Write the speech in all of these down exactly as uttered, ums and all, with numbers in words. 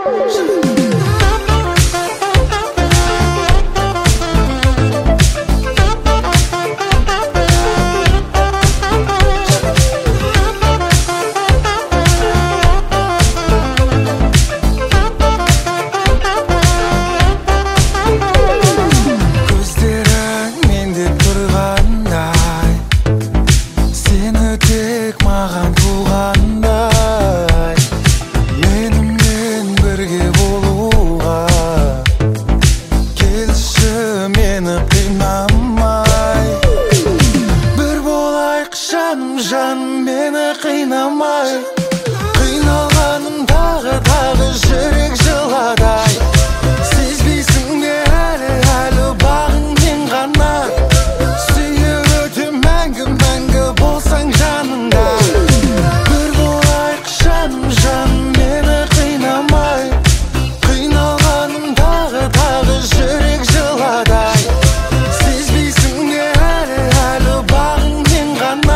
Жаным мені қинамай, қиналғаным тағы тағы жүрек жыладай. Сезбейсің бе әлі әлі бағың мен ғана, сүйіп өтем мәңгі мәңгі болсаң жанымда. Бір болайық жаным, жаным мені қинамай, қиналғаным тағы тағы жүрек жыладай. Сезбейсің бе әлі әлі бағың мен ғана,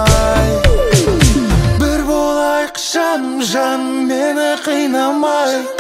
жаным мені қинамай.